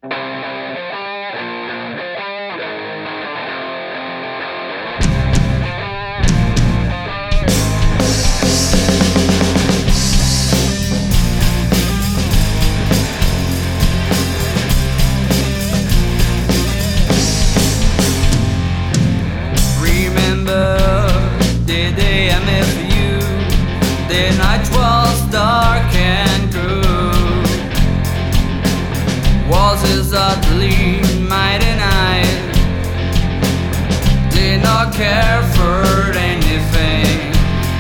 The night was dark and cruel. Was exactly my night. Did not care for anything.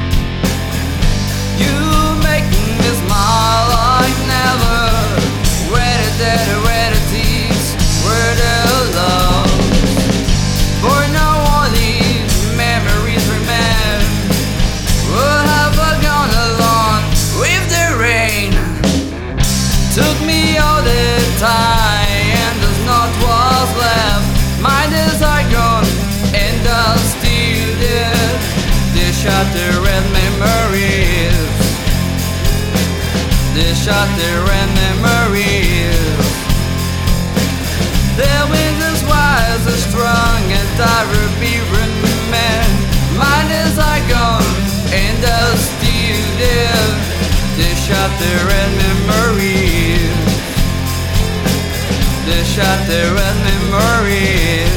You make me smile like never. Where the tears, where the love. For now all these memories remain. What have I gone along with the rain? Took me all the time, and there's not what's left. My days are gone, and I'm still there. They shattered memories. They shattered memories. The wind is wise and strong, and I will be remembered. My days are gone, and I'm still there. They shattered memories. They shattered memories.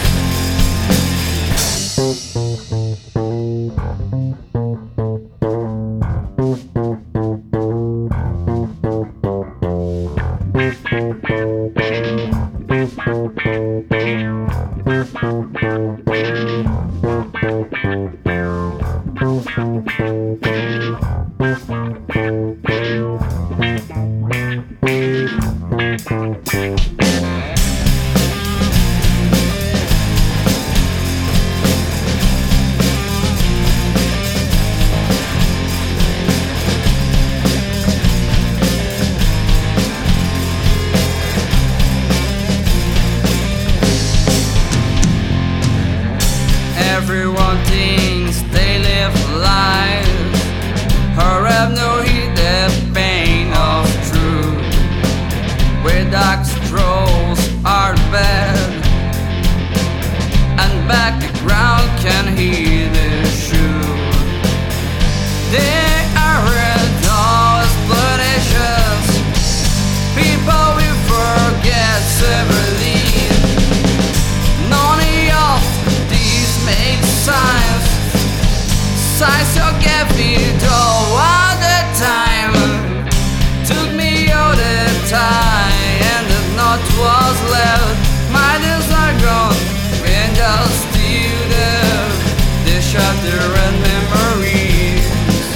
Everyone thinks they live life, or have no heed the pain of truth. Where dark strolls are bad, and background can hear the shoe. There aren't all explanations. People will forget severely. None of these make signs you gave it all the time. Took me all the time, and there's not what's left. My days are gone, and I'm still there. They shattered memories.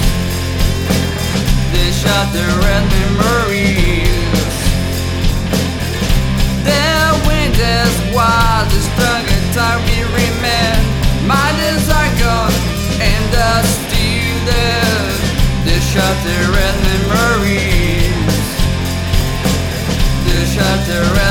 They shattered memories. The wind is wild, the strongest time we remain. My days are gone, and I'm still there. They shattered memories. They shattered